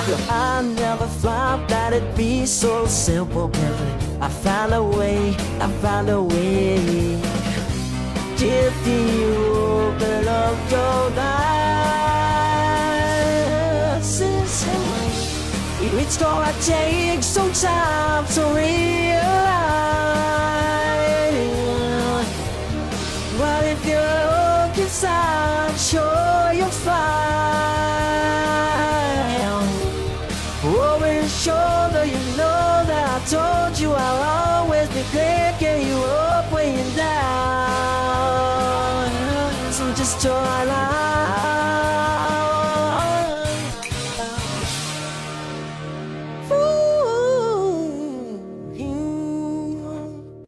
I never thought that it'd be so simple, but I found a way, I found a way. If you open up your eyes, it's gonna take some time to realize. But if you look inside, sure you'll find. Over your shoulder, you know that I told you I'll always be picking you up when you're down. So just try